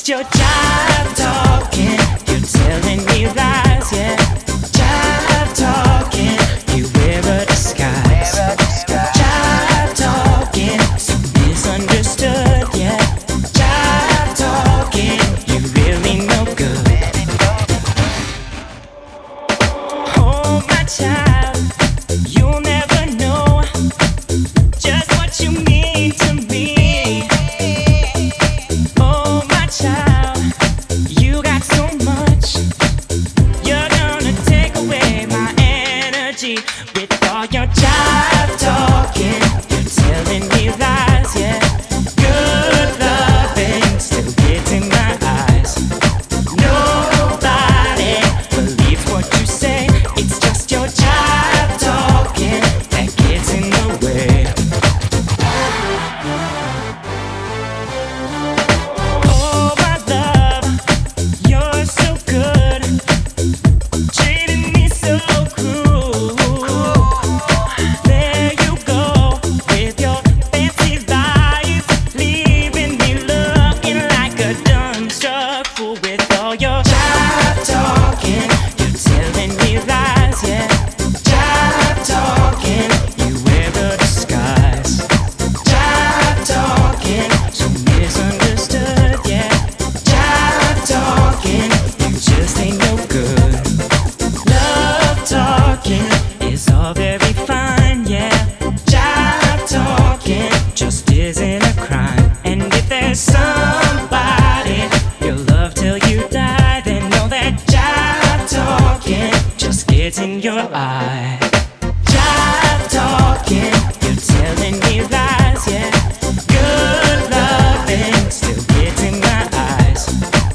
just your jive talking. You're telling me lies, yeah. Jive talking, you wear a disguise. Jive talking, so misunderstood, yeah. Jive talking, you really no good. Oh my child, you'll never know just what you mean to me. Oh my child, you got so much. You're gonna take away my energy with all your jive talking. You're telling me lies, yeah. Good loving still gets in my eyes. Nobody believes what you say. It's just your jive talking that gets in the way. Oh my love, you're so good, treating me so cruel. There you go with your fancy lies, leaving me looking like a dumbstruck fool with all your jive talking. You're telling me lies, yeah. Jive talking, you wear a disguise. Jive talking, so misunderstood, yeah. Jive talking, you just ain't no good. Love talking is all very fine, yeah. Jive talking just isn't a crime. And if there's somebody you'll love till you die, then know that jive talking just gets in your eye. Jive talking, you're telling me lies, yeah. Good loving still gets in my eyes.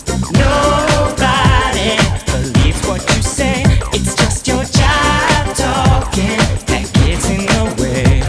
Nobody believes what you say. It's just your jive talking that gets in the way.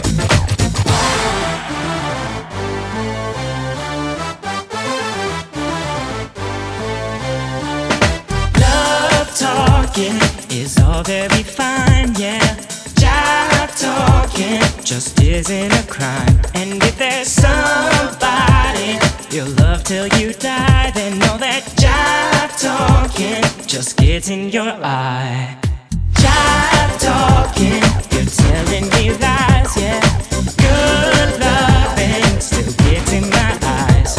Love talking is all very fine, yeah. Jive talking just isn't a crime. And if there's somebody you'll love till you die, then know that jive talking just gets in your eye. Jive talking, you're telling me lies, yeah. Good loving still gets in my eyes.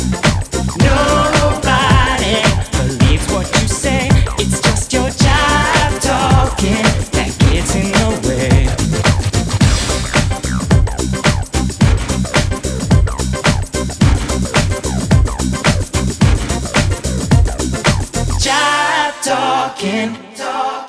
Nobody believes what you say. It's just your jive talking that gets in the way. Jive talking.